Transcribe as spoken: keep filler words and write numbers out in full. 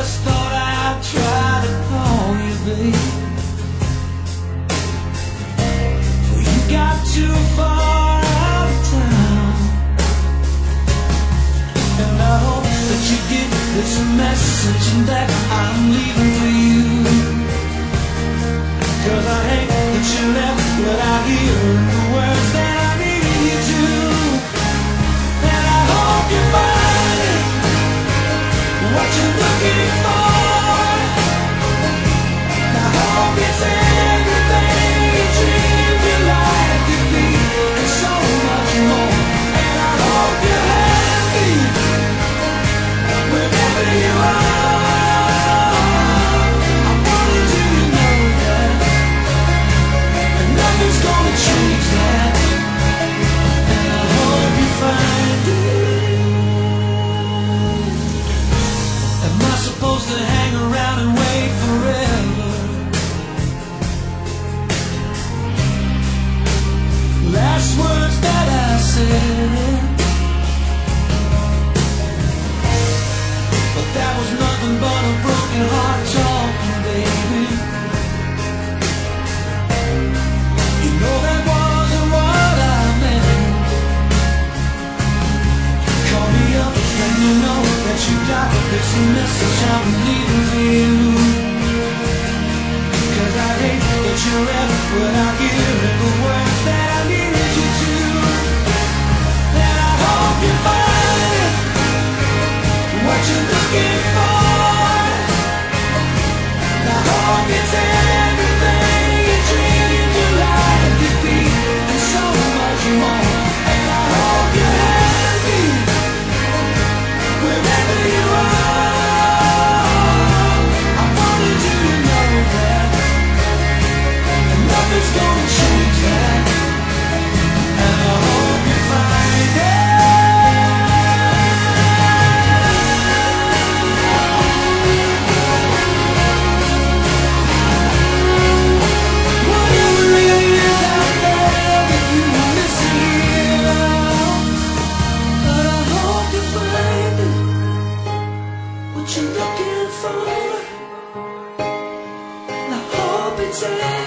just thought I'd try to call you, babe. Well, you got too far out of town, and I hope that you get this message and that I'm leaving for you. Cause I hate that you left without hearing the words that I needed you to. And I hope you find it, what you're looking for. I hope it's everything you dreamed your life could be, and so much more. And I hope you're happy wherever you are. I wanted you to know that, and nothing's gonna change that. And I hope you find it. Am I supposed to hang around and wait forever? Last words that I said, but that was nothing but a broken heart talking, baby. You know that wasn't what I meant. Call me up and you know that you got this message I'm leaving for you. Cause I hate that you left without hearing the words that I needed you to. And I hope you find it, what you're looking for. I hope it's everything you dreamed your life could be, and so much more. And I hope you're happy wherever you are. I wanted you to know that, and nothing's gonna change that. And I hope you find it. Whatever it is out there that you are missing out, but I hope you find it, what you're looking for. I hope it's